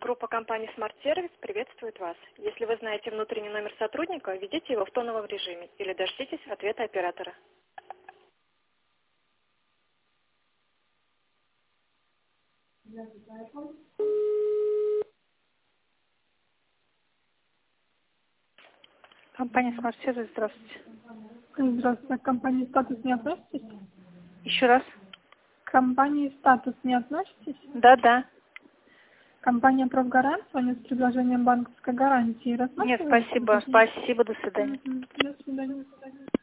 Группа компании Smart Service приветствует вас. Если вы знаете внутренний номер сотрудника, введите его в тоновом режиме или дождитесь ответа оператора. Компания Smart Service, здравствуйте. Здравствуйте. К компании «Статус» не относитесь? Еще раз? К компании «Статус» не относитесь? Да. Компания «Профгарант» звонит с предложением банковской гарантии. Нет, Рассматриваете спасибо. предложение? Спасибо, до свидания. До свидания.